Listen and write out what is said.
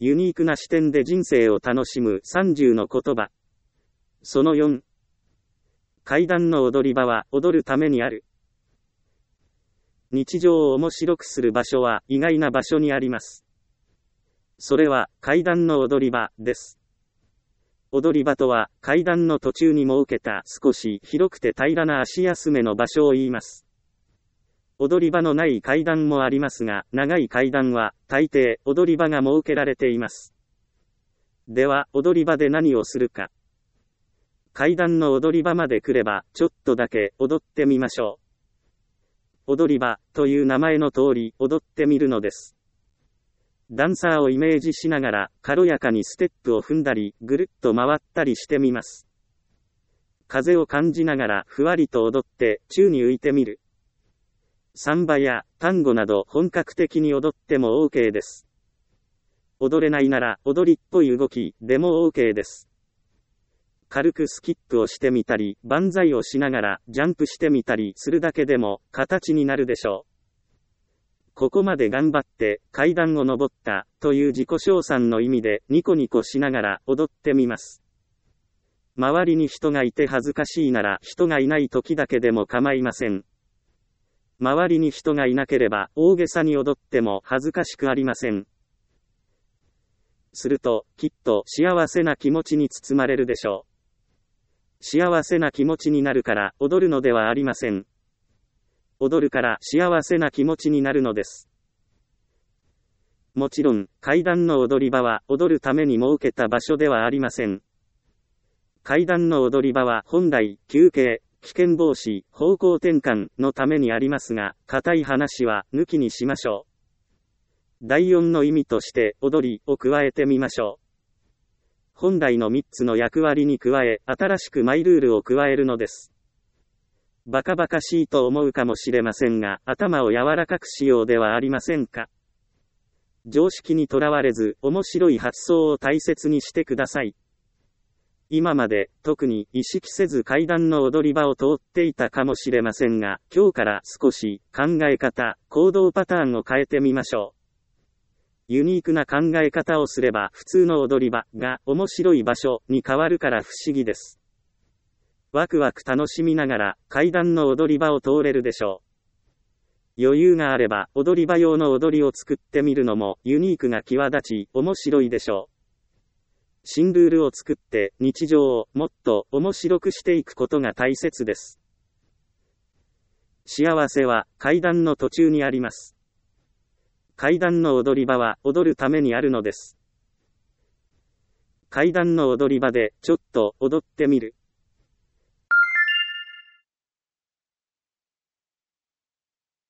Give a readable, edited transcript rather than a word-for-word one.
ユニークな視点で人生を楽しむ30の言葉。その4。階段の踊り場は踊るためにある。日常を面白くする場所は意外な場所にあります。それは階段の踊り場です。踊り場とは階段の途中に設けた少し広くて平らな足休めの場所を言います。踊り場のない階段もありますが、長い階段は大抵踊り場が設けられています。では踊り場で何をするか。階段の踊り場まで来ればちょっとだけ踊ってみましょう。踊り場という名前の通り踊ってみるのです。ダンサーをイメージしながら軽やかにステップを踏んだりぐるっと回ったりしてみます。風を感じながらふわりと踊って宙に浮いてみる。サンバやタンゴなど本格的に踊っても OK です。踊れないなら踊りっぽい動きでも OK です。軽くスキップをしてみたり、万歳をしながらジャンプしてみたりするだけでも形になるでしょう。ここまで頑張って階段を登ったという自己称賛の意味でニコニコしながら踊ってみます。周りに人がいて恥ずかしいなら人がいない時だけでも構いません。周りに人がいなければ大げさに踊っても恥ずかしくありません。するときっと幸せな気持ちに包まれるでしょう。幸せな気持ちになるから踊るのではありません。踊るから幸せな気持ちになるのです。もちろん、階段の踊り場は踊るために設けた場所ではありません。階段の踊り場は本来、休憩、危険防止、方向転換のためにありますが、固い話は抜きにしましょう。第4の意味として踊りを加えてみましょう。本来の3つの役割に加え、新しくマイルールを加えるのです。バカバカしいと思うかもしれませんが、頭を柔らかくしようではありませんか。常識にとらわれず、面白い発想を大切にしてください。今まで、特に意識せず階段の踊り場を通っていたかもしれませんが、今日から少し考え方、行動パターンを変えてみましょう。ユニークな考え方をすれば普通の踊り場が面白い場所に変わるから不思議です。ワクワク楽しみながら階段の踊り場を通れるでしょう。余裕があれば踊り場用の踊りを作ってみるのもユニークが際立ち面白いでしょう。新ルールを作って日常をもっと面白くしていくことが大切です。幸せは階段の途中にあります。階段の踊り場は踊るためにあるのです。階段の踊り場でちょっと踊ってみる。